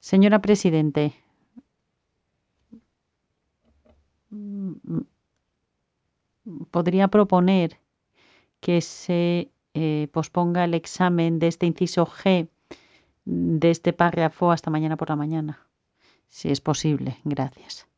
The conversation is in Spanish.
Señora Presidente, mm, podría proponer que se posponga el examen de este inciso G de este párrafo hasta mañana por la mañana, si es posible. Gracias.